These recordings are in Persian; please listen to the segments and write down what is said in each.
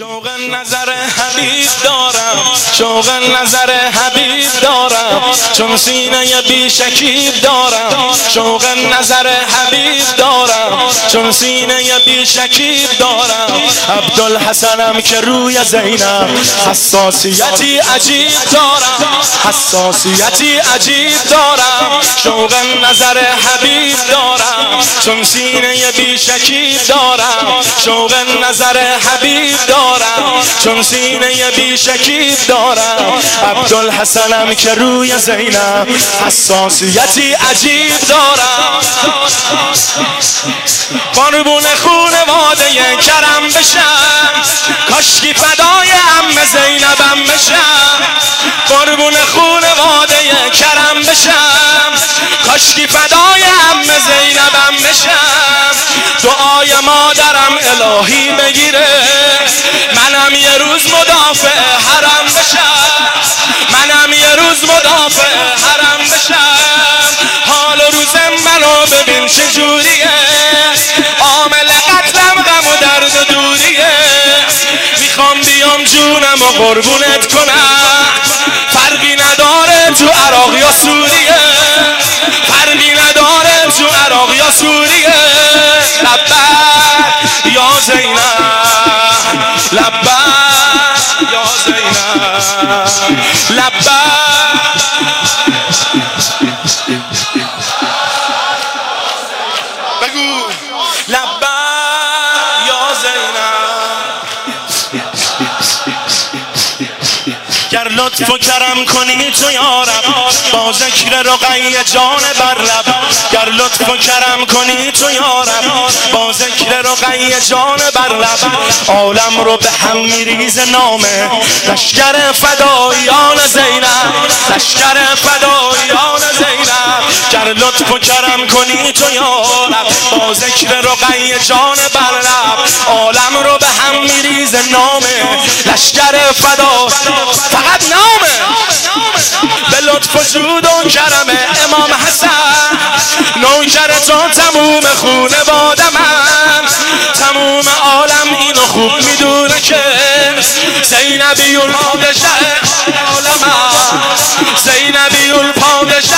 شوق نظر حبیب دارم، شوق نظر حبیب دارم، چون سینه بی شکیب دارم. شوق نظر حبیب دارم، چون سینه بی شکیب دارم. عبدالحسنم که روی زینب حساسیتی عجیب دارم، حساسیتی عجیب دارم. شوق نظر حبیب دارم، چون سینه بی شکیب دارم. شوق نظر حبیب دارم، چون سینه بی شکیب دارم. عبدالحسنم که روی زینب حساسیتی عجیب دارم. قربون خونواده کرم بشم، کاشکی فدای عمه زینبم بشم. قربون خونواده کرم بشم، کاشکی فدای عمه زینبم بشم. دعای مادرم الهی بگیره، منم یه روز مدافع حرم بشم، منم یه روز مدافع حرم بشم. حال و روز منو ببین چجوریه، عامل قتلم غم و درد و دوریه. میخوام بیام جونم و قربونت کنم، فرقی نداره تو عراق یا سوریه، فرقی نداره تو عراق یا سوریه. لبک یا زینب، لبک یا زینب، لبک. بگو لبک یا زینب. گر لطف و کرم کنی تو یارم، با ذکر رقیه جان بر لب. گر لطف و کرم کنی تو یارم، با ذکر رقیه جان بر لب. عالم رو به هم میریز نامه لشکر فدایان زینب، لشکر فدایان زینب. گر لطف و کرم کنی تو یارم، با ذکر رقیه جان بر لب. عالم رو به هم میریز نامه لشکر فدا، فقط نامه. به لطف و جود و کرم امام حسن، نوکر تو تموم خونواده من. تموم عالم اینو خوب میدونه که زینبی الپادشه عالم، زینبی الپادشه.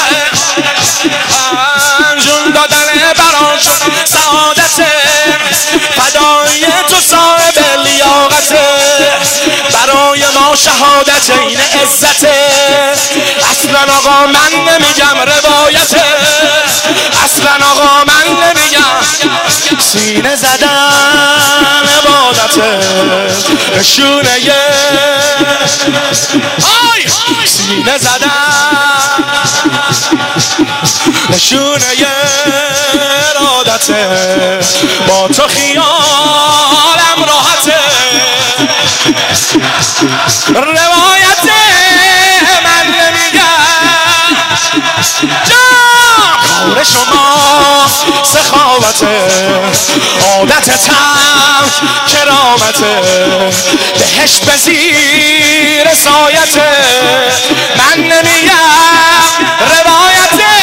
جون دادن بران شد سعادت، فدای تو صاحب لیاقت. برای ما شهادت این عزته، اصلا آقا من نمیگم روایته، اصلا آقا من نمیگم. سینه زدن عبادته، نشونه سینه زدن نشونه ارادته. با تو خیالم راحته، روایت من نمیگم. کار شما سخاوته، عادتتم کرامته. بهشت به زیر سایته، من نمیگم روایته.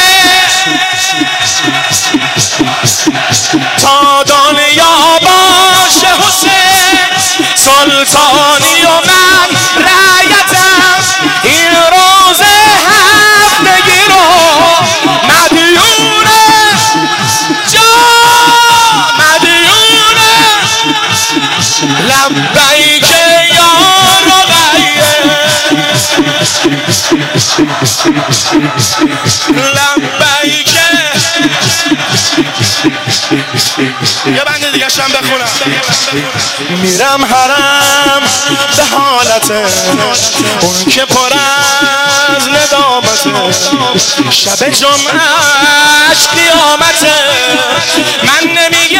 تا دنیا باشه حسین سلطانی و من رعیتم. این روز هفتگی رو مدیونه جا، مدیونه لبیک یا رقیه، لبیک. یه بنده دیگه شم بخونم. میرم حرم به حالته، اون که پر از ندامته. شب جمعهش قیامته، من نمیگم،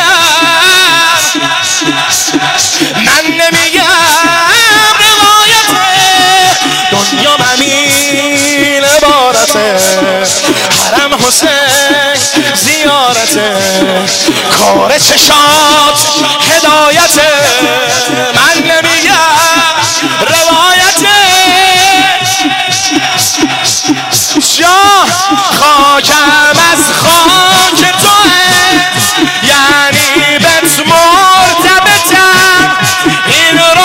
من نمیگم روایته. دنیا همین عبارته، حرم حسین زیارته. کار چشات هدایته، من نمیگم روایته. جا خاکم از خاک توه، یعنی بهت مرتبطم. این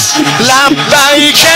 لبیک